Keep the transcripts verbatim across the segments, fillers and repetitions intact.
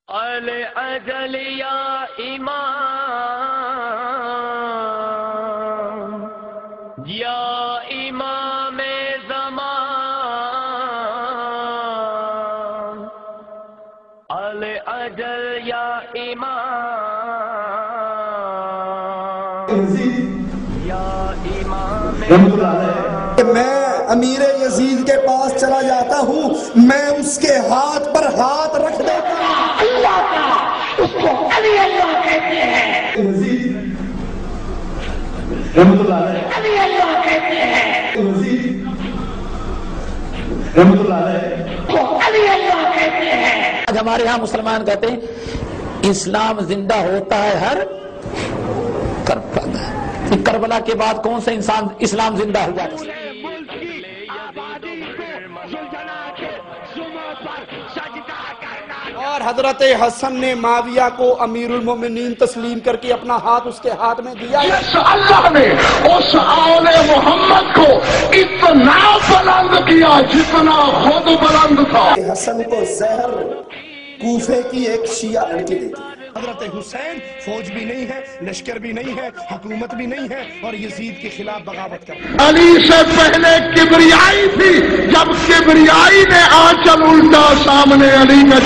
ال اجل یا امام یا امام زمان، ال اجل یا امام یا امام زمان۔ میں امیر یزید کے پاس چلا جاتا ہوں، میں اس کے ہاتھ پر ہاتھ رکھ دیتا ہوں۔ اللہ کا اس کو علی اللہ کہتے ہیں، رحمت اللہ علیہ علی اللہ کہتے ہیں، رحمت اللہ علیہ کو علی اللہ کہتے ہیں۔ آج ہمارے ہاں مسلمان کہتے ہیں اسلام زندہ ہوتا ہے ہر کربلا۔ کربلا کے بعد کون سا انسان اسلام زندہ ہوا؟ ملک کی آبادی کو زلزلہ کے زموں پر سجدہ کرنا۔ اور حضرت حسن نے معاویہ کو امیر المومنین تسلیم کر کے اپنا ہاتھ اس کے ہاتھ میں دیا۔ اس اللہ نے اس آل محمد کو اتنا بلند کیا جتنا خود بلند تھا۔ حسن کو زہر کوفے کی ایک شیعہ لڑکی دیتی۔ حضرت حسین فوج بھی نہیں ہے، لشکر بھی نہیں ہے، حکومت بھی نہیں ہے، اور یزید کے خلاف بغاوت کر رہا ہے۔ علی سے پہلے کبریائی تھی، جب کبریائی نے آنچل الٹا سامنے علی کا۔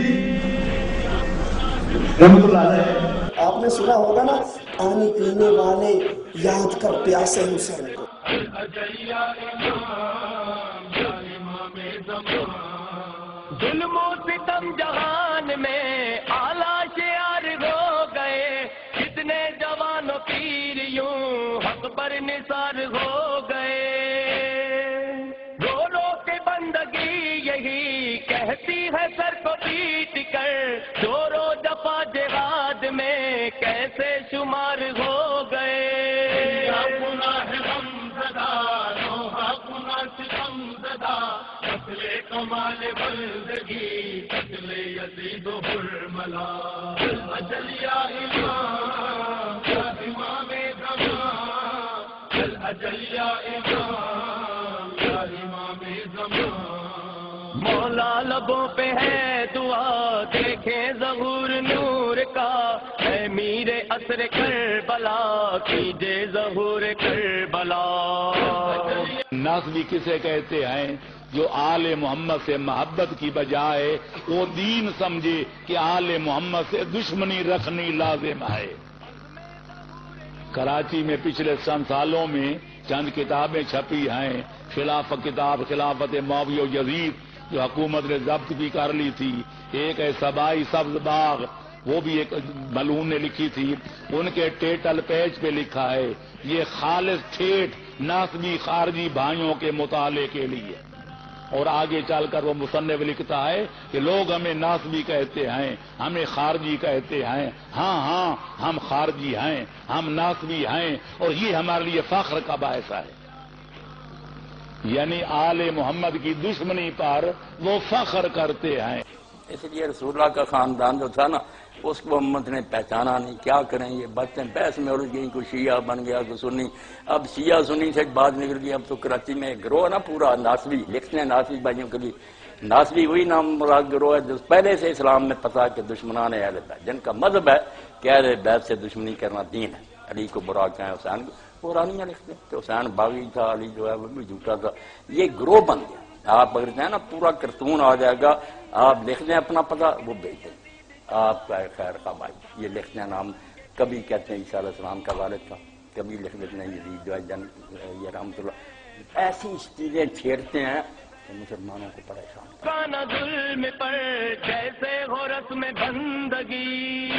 رحمت اللہ علیہ آپ نے سنا ہوگا نا، پانی پینے والے یاد کر پیاسے حسین کو۔ ظلم و ستم جہان میں اعلیٰ شعار ہو گئے، کتنے جوان و پیر یوں حق پر نثار ہو گئے۔ رو رو کے بندگی یہی کہتی ہے سر کو پیٹ کر، شور و جفا جہاد میں کیسے شمار ہو گئے۔ کمال بندگی قتل یزید و حرملا، اجل یا امام یا امام زمان، اجل یا امام یا امام زمان۔ مولا لبوں پہ ہے دعا، دیکھیں ظہور نور کا، اے میر عصر کربلا کیجے ظہور کربلا۔ ناصبی کسے کہتے ہیں؟ جو آل محمد سے محبت کی بجائے وہ دین سمجھے کہ آل محمد سے دشمنی رکھنی لازم ہے۔ کراچی میں پچھلے چند سالوں میں چند کتابیں چھپی ہیں، خلاف کتاب خلافت معاویہ و یزید جو حکومت نے ضبط بھی کر لی تھی، ایک ہے سبائی سبز باغ، وہ بھی ایک ملعون نے لکھی تھی، ان کے ٹیٹل پیج پہ لکھا ہے یہ خالص ٹھیٹ ناصبی خارجی بھائیوں کے مطالعے کے لیے۔ اور آگے چل کر وہ مصنف لکھتا ہے کہ لوگ ہمیں ناصبی کہتے ہیں، ہمیں خارجی کہتے ہیں، ہاں ہاں ہم خارجی ہیں، ہم ناصبی ہیں، اور یہ ہمارے لیے فخر کا باعث ہے۔ یعنی آل محمد کی دشمنی پر وہ فخر کرتے ہیں۔ اس لیے رسول اللہ کا خاندان جو تھا نا، اس کو محمد نے پہچانا نہیں۔ کیا کریں، یہ باتیں بحث میں الجھ گئی، کوئی شیعہ بن گیا، کوئی سنی۔ اب شیعہ سنی سے بات نکل گئی، اب تو کراچی میں گروہ نا پورا ناصبی لکھتے ہیں، ناصبی بھائیوں کے لیے۔ ناصبی وہی نام مراد گروہ ہے جو پہلے سے اسلام میں پتا کہ دشمنان اہل بیت، جن کا مذہب ہے کہ اہل بیت سے دشمنی کرنا دین ہے۔ علی کو برا کہیں، حسین کو قرآنیاں لکھتے ہیں کہ حسین باغی تھا، علی جو ہے وہ بھی جھوٹا تھا۔ یہ گروہ بن گیا۔ آپ اگر چاہیں نا پورا کرتون آ جائے گا، آپ لکھ دیں اپنا پتہ، وہ بھیج دیں آپ کا خیر کا بھائی، یہ لکھتے ہیں نام، کبھی کہتے ہیں عیسیٰ علیہ السلام کا والد تھا، کبھی لکھ دیتے ہیں یزید جو ہے جن یہ رحمت اللہ، ایسی چیزیں چھیڑتے ہیں کہ مسلمانوں کو پریشان کانا ظلم پر جیسے ہو رسم بندگی۔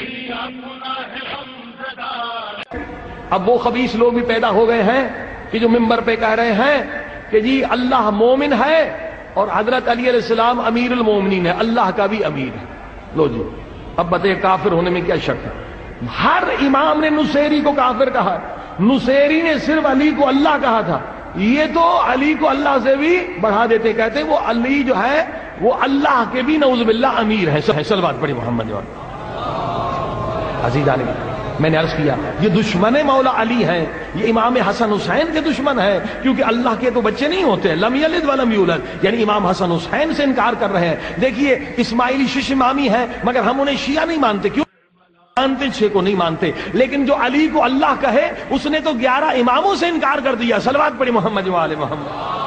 اب وہ خبیث لوگ بھی پیدا ہو گئے ہیں کہ جو ممبر پہ کہہ رہے ہیں کہ جی اللہ مومن ہے اور حضرت علی علیہ السلام امیر المومنین ہے، اللہ کا بھی امیر ہے۔ لو جی اب بتائیے کافر ہونے میں کیا شک ہے؟ ہر امام نے نصیری کو کافر کہا، نصیری نے صرف علی کو اللہ کہا تھا، یہ تو علی کو اللہ سے بھی بڑھا دیتے، کہتے وہ علی جو ہے وہ اللہ کے بھی نعوذ باللہ امیر ہے۔ صلوات پڑھی محمد عزیزان۔ میں نے عرض کیا یہ دشمن مولا علی ہیں، یہ امام حسن حسین کے دشمن ہیں، کیونکہ اللہ کے تو بچے نہیں ہوتے، لم یلد ولم یولد، یعنی امام حسن حسین سے انکار کر رہے ہیں۔ دیکھیے اسماعیلی شش امامی ہیں مگر ہم انہیں شیعہ نہیں مانتے، کیوں مانتے؟ چھ کو نہیں مانتے، لیکن جو علی کو اللہ کہے اس نے تو گیارہ اماموں سے انکار کر دیا۔ صلوات پڑھی محمد و آل محمد۔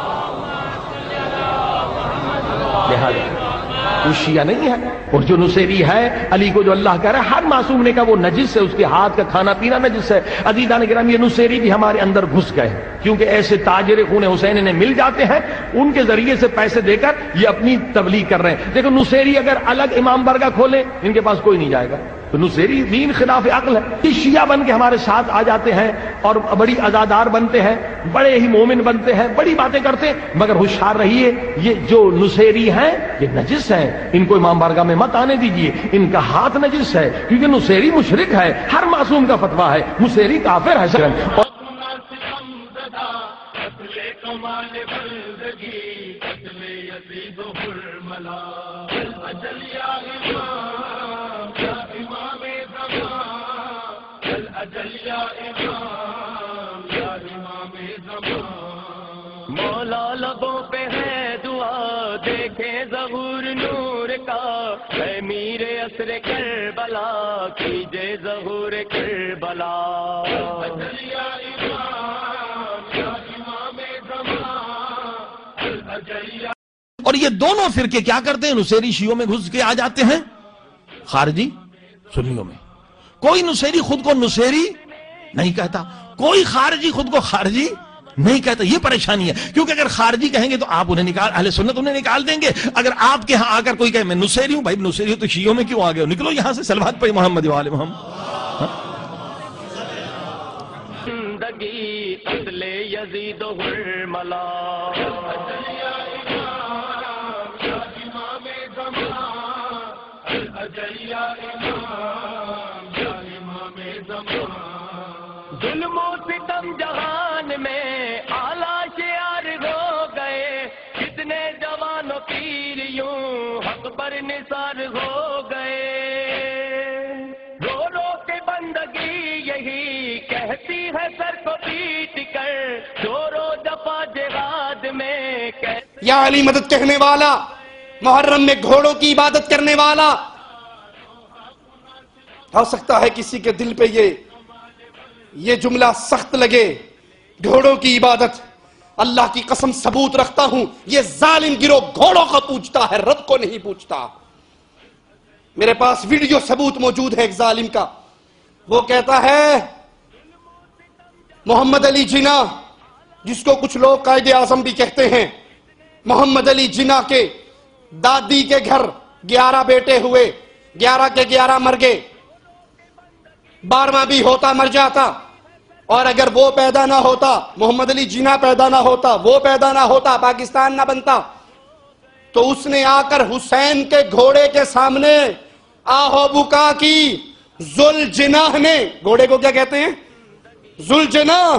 لہذا وہ شیعہ نہیں ہے، اور جو نصیری ہے علی کو جو اللہ کہہ رہا ہے، ہر معصوم نے کہا وہ نجس ہے، اس کے ہاتھ کا کھانا پینا نجس ہے۔ عزیزان گرامی یہ نصیری بھی ہمارے اندر گھس گئے، کیونکہ ایسے تاجر خون حسین انہیں مل جاتے ہیں، ان کے ذریعے سے پیسے دے کر یہ اپنی تبلیغ کر رہے ہیں۔ دیکھو نصیری اگر الگ امام برگاہ کھولے ان کے پاس کوئی نہیں جائے گا، تو نصیری دین خلاف عقل ہے۔ یہ شیعہ بن کے ہمارے ساتھ آ جاتے ہیں اور بڑی عزادار بنتے ہیں، بڑے ہی مومن بنتے ہیں، بڑی باتیں کرتے ہیں، مگر ہوشیار رہیے یہ جو نصیری ہیں یہ نجس ہیں، ان کو امام بارگاہ میں مت آنے دیجئے، ان کا ہاتھ نجس ہے، کیونکہ نصیری مشرک ہے، ہر معصوم کا فتویٰ ہے، نصیری کافر ہے۔ اور مولا لبوں پہ ہے دعا دیکھیں ظہور نور کا، اے میر عصر کربلا کیجے ظہور کربلا۔ اور یہ دونوں فرقے کیا کرتے ہیں؟ نصیری شیعوں میں گھس کے آ جاتے ہیں، خارجی سنیوں میں۔ کوئی نصیری خود کو نصیری نہیں کہتا، کوئی خارجی خود کو خارجی نہیں کہتا۔ یہ پریشانی ہے، کیونکہ اگر خارجی کہیں گے تو آپ انہیں نکال، اہل سنت انہیں نکال دیں گے۔ اگر آپ کے ہاں آ کر کوئی کہے میں نصیری ہوں، بھائی نصیری ہوں تو شیعوں میں کیوں آ گئے ہو؟ نکلو یہاں سے، صلوات پڑھی محمد و آل محمد۔ زندگی قتل یزید و حرملا، ظلم و ستم جہان میں اعلیٰ شعار ہو گئے، کتنے جوان و پیر یوں حق پر نثار ہو گئے۔ رو رو کے بندگی یہی کہتی ہے سر کو پیٹ کر، چورو جفا جہاد میں کہتی یا علی مدد کہنے والا، محرم میں گھوڑوں کی عبادت کرنے والا۔ ہو سکتا ہے کسی کے دل پہ یہ یہ جملہ سخت لگے، گھوڑوں کی عبادت۔ اللہ کی قسم ثبوت رکھتا ہوں یہ ظالم گروہ گھوڑوں کو پوچھتا ہے، رب کو نہیں پوچھتا۔ میرے پاس ویڈیو ثبوت موجود ہے ایک ظالم کا، وہ کہتا ہے محمد علی جناح، جس کو کچھ لوگ قائد اعظم بھی کہتے ہیں، محمد علی جناح کے دادی کے گھر گیارہ بیٹے ہوئے، گیارہ کے گیارہ مر گئے، بارہواں بھی ہوتا مر جاتا، اور اگر وہ پیدا نہ ہوتا، محمد علی جناح پیدا نہ ہوتا، وہ پیدا نہ ہوتا، پاکستان نہ بنتا، تو اس نے آ کر حسین کے گھوڑے کے سامنے آہو بکا کی۔ ذوالجناح نے، گھوڑے کو کیا کہتے ہیں؟ ذوالجناح۔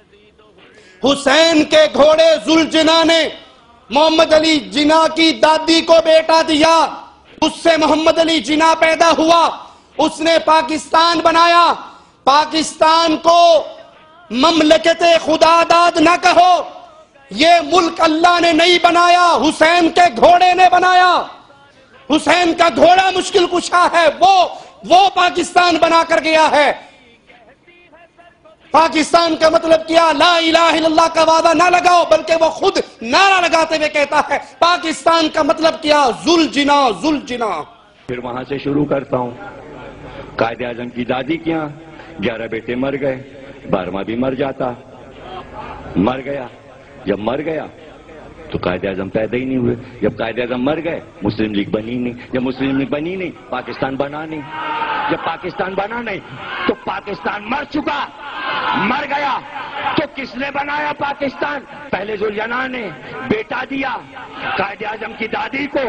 حسین کے گھوڑے ذوالجناح نے محمد علی جناح کی دادی کو بیٹا دیا، اس سے محمد علی جناح پیدا ہوا، اس نے پاکستان بنایا۔ پاکستان کو مملکت خدا داد نہ کہو، یہ ملک اللہ نے نہیں بنایا، حسین کے گھوڑے نے بنایا۔ حسین کا گھوڑا مشکل کشا ہے، وہ وہ پاکستان بنا کر گیا ہے۔ پاکستان کا مطلب کیا؟ لا الہ الا اللہ کا وعدہ نہ لگاؤ، بلکہ وہ خود نعرہ لگاتے ہوئے کہتا ہے پاکستان کا مطلب کیا؟ ذوالجناح، ذوالجناح۔ پھر وہاں سے شروع کرتا ہوں۔ قائد اعظم کی دادی کیا گیارہ بیٹے مر گئے، بارہواں بھی مر جاتا، مر گیا۔ جب مر گیا تو قائد اعظم پیدا ہی نہیں ہوئے۔ جب قائد اعظم مر گئے مسلم لیگ بنی نہیں، جب مسلم لیگ بنی نہیں پاکستان بنا نہیں، جب پاکستان بنا نہیں تو پاکستان مر چکا، مر گیا تو کس نے بنایا پاکستان؟ پہلے ذوالجناح نے بیٹا دیا قائد اعظم کی دادی کو،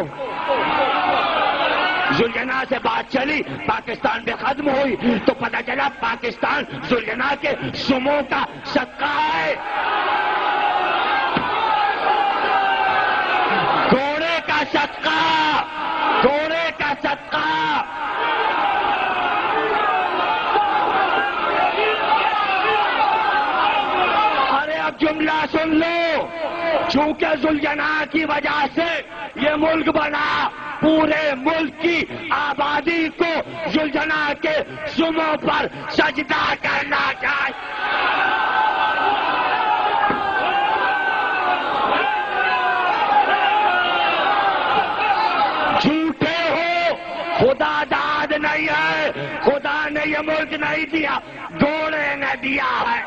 ذوالجناح سے بات چلی، پاکستان میں ختم ہوئی تو پتہ چلا پاکستان ذوالجناح کے سموں کا صدقہ ہے، گھوڑے کا صدقہ، گھوڑے کا صدقہ۔ سن لو، چونکہ ذوالجناح کی وجہ سے یہ ملک بنا، پورے ملک کی آبادی کو ذوالجناح کے سموں پر سجدہ کرنا چاہیے۔ جھوٹے ہو، خدا داد نہیں ہے، خدا نے یہ ملک نہیں دیا، گھوڑے نے دیا ہے۔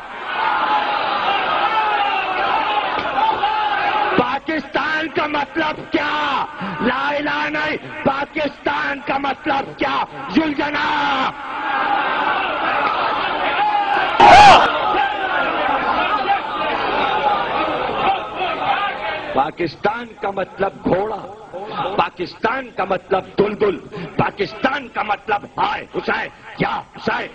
پاکستان کا مطلب کیا؟ لا الہ نہیں، پاکستان کا مطلب کیا؟ ذوالجناح۔ پاکستان کا مطلب گھوڑا، پاکستان کا مطلب دلدل، پاکستان کا مطلب ہائے حسین، کیا حسین؟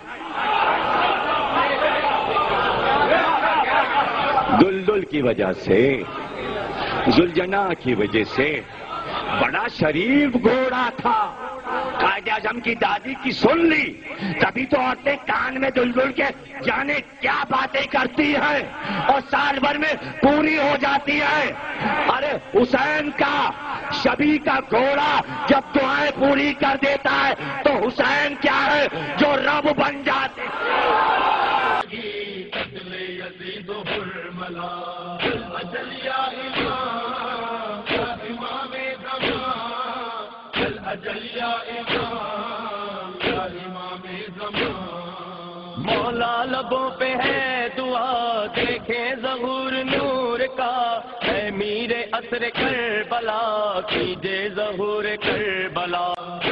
دلدل کی وجہ سے، ذوالجناح کی وجہ سے، بڑا شریف گھوڑا تھا، قائد اعظم کی دادی کی سن لی، تبھی تو عورتیں کان میں دلدل کے جانے کیا باتیں کرتی ہیں اور سال بھر میں پوری ہو جاتی ہے۔ ارے حسین کا شبی کا گھوڑا جب دعائیں پوری کر دیتا ہے تو حسین کیا ہے جو رب بن جاتے۔ مولا لبوں پہ ہے دعا، دیکھیں ظہور نور کا، اے میر عصر کربلا، کیجے ظہور کربلا۔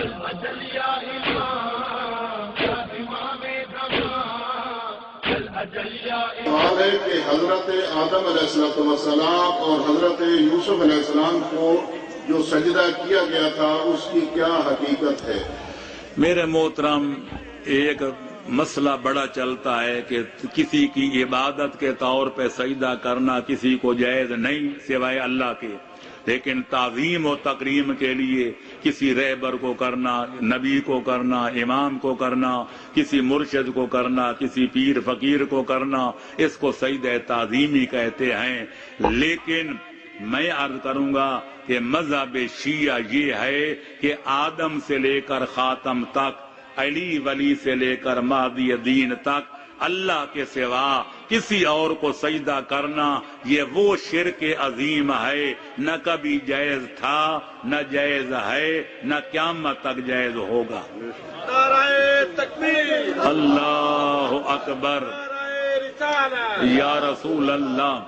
سوال ہے کہ حضرت آدم علیہ السلام اور حضرت یوسف علیہ السلام کو جو سجدہ کیا گیا تھا اس کی کیا حقیقت ہے؟ میرے محترم، ایک مسئلہ بڑا چلتا ہے کہ کسی کی عبادت کے طور پہ سجدہ کرنا کسی کو جائز نہیں سوائے اللہ کے، لیکن تعظیم و تکریم کے لیے کسی رہبر کو کرنا، نبی کو کرنا، امام کو کرنا، کسی مرشد کو کرنا، کسی پیر فقیر کو کرنا، اس کو سجدہ تعظیمی کہتے ہیں۔ لیکن میں عرض کروں گا کہ مذہب شیعہ یہ ہے کہ آدم سے لے کر خاتم تک، علی ولی سے لے کر مہدی دین تک، اللہ کے سوا کسی اور کو سجدہ کرنا یہ وہ شرک عظیم ہے، نہ کبھی جائز تھا، نہ جائز ہے، نہ قیامت تک جائز ہوگا۔ نعرہ تکبیر، اللہ اکبر، یا رسول اللہ،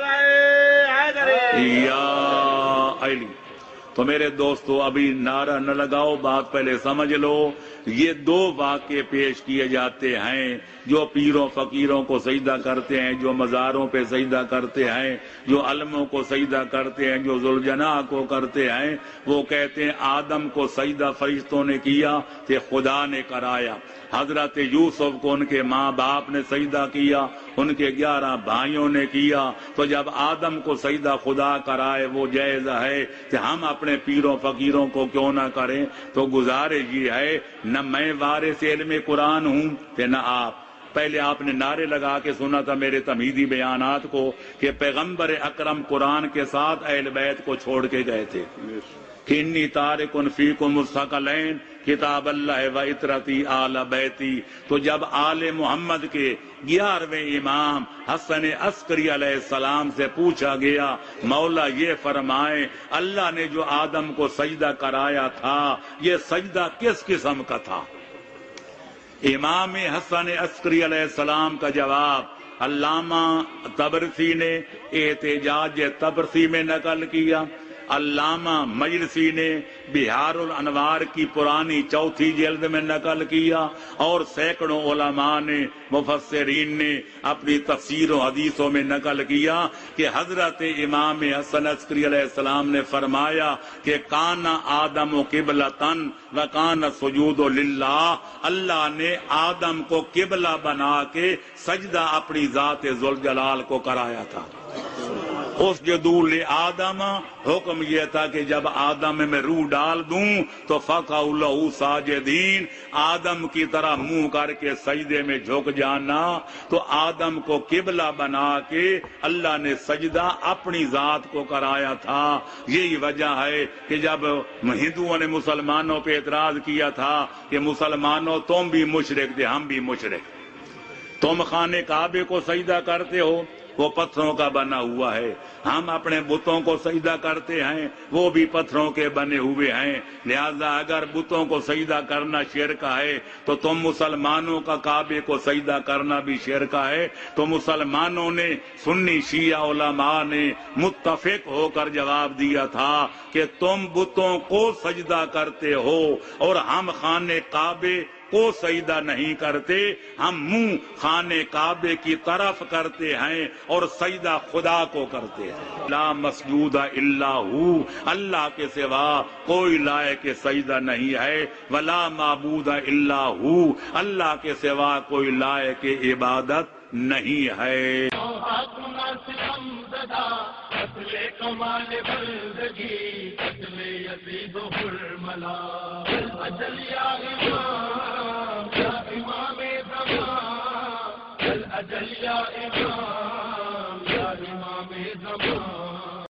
یا علی۔ تو میرے دوستو ابھی نعرہ نہ لگاؤ، بات پہلے سمجھ لو۔ یہ دو واقعے پیش کیے جاتے ہیں، جو پیروں فقیروں کو سجدہ کرتے ہیں، جو مزاروں پہ سجدہ کرتے ہیں، جو علموں کو سجدہ کرتے ہیں، جو ذوالجناح کو کرتے ہیں، وہ کہتے ہیں آدم کو سجدہ فرشتوں نے کیا کہ خدا نے کرایا، حضرت یوسف کو ان کے ماں باپ نے سجدہ کیا، ان کے گیارہ بھائیوں نے کیا، تو جب آدم کو سجدہ خدا کرائے وہ جائز ہے کہ ہم اپنے پیروں فقیروں کو کیوں نہ کریں؟ تو گزارش یہ ہے، نہ میں وارث علم قرآن ہوں کہ نہ آپ۔ پہلے آپ نے نعرے لگا کے سنا تھا میرے تمہیدی بیانات کو کہ پیغمبر اکرم قرآن کے ساتھ اہل بیت کو چھوڑ کے گئے تھے کہ انی تارک فیکم الثقلین کتاب اللہ و اطرتی آل بیتی۔ تو جب آل محمد کے گیارہویں امام حسن عسکری علیہ السلام سے پوچھا گیا مولا یہ فرمائیں اللہ نے جو آدم کو سجدہ کرایا تھا یہ سجدہ کس قسم کا تھا؟ امام حسن عسکری علیہ السلام کا جواب علامہ طبرسی نے احتجاج طبرسی میں نقل کیا، علامہ مجلسی نے بہار الانوار کی پرانی چوتھی جلد میں نقل کیا، اور سینکڑوں علماء نے مفسرین نے اپنی تفسیر و حدیثوں میں نقل کیا کہ حضرت امام حسن عسکری علیہ السلام نے فرمایا کہ کان آدم قبلتن و کان سجود للہ، اللہ نے آدم کو قبلہ بنا کے سجدہ اپنی ذات ذوالجلال کو کرایا تھا۔ اسجدوا لآدم، حکم یہ تھا کہ جب آدم میں روح ڈال دوں تو فقعوا لہ ساجدین، آدم کی طرح منہ کر کے سجدے میں جھک جانا۔ تو آدم کو قبلہ بنا کے اللہ نے سجدہ اپنی ذات کو کرایا تھا۔ یہی وجہ ہے کہ جب ہندوؤں نے مسلمانوں پہ اعتراض کیا تھا کہ مسلمانوں تم بھی مشرک تھے، ہم بھی مشرک، تم خانے کعبے کو سجدہ کرتے ہو، وہ پتھروں کا بنا ہوا ہے، ہم اپنے بتوں کو سجدہ کرتے ہیں، وہ بھی پتھروں کے بنے ہوئے ہیں، لہذا اگر بتوں کو سجدہ کرنا شرک ہے تو تم مسلمانوں کا کعبے کو سجدہ کرنا بھی شرک ہے۔ تو مسلمانوں نے، سنی شیعہ علماء نے متفق ہو کر جواب دیا تھا کہ تم بتوں کو سجدہ کرتے ہو اور ہم خانے کعبے کو سجدہ نہیں کرتے، ہم منہ خانے کعبے کی طرف کرتے ہیں اور سجدہ خدا کو کرتے ہیں۔ لا مسجود الا ہو، اللہ کے سوا کوئی لائق سجدہ نہیں ہے، ولا معبود الا ہو، اللہ کے سوا کوئی لائق عبادت نہیں ہے۔ کمال بندگی قتل یزید و حرملا، اجل یا امام یا امام زمان، اجل یا امام یا امام زمان۔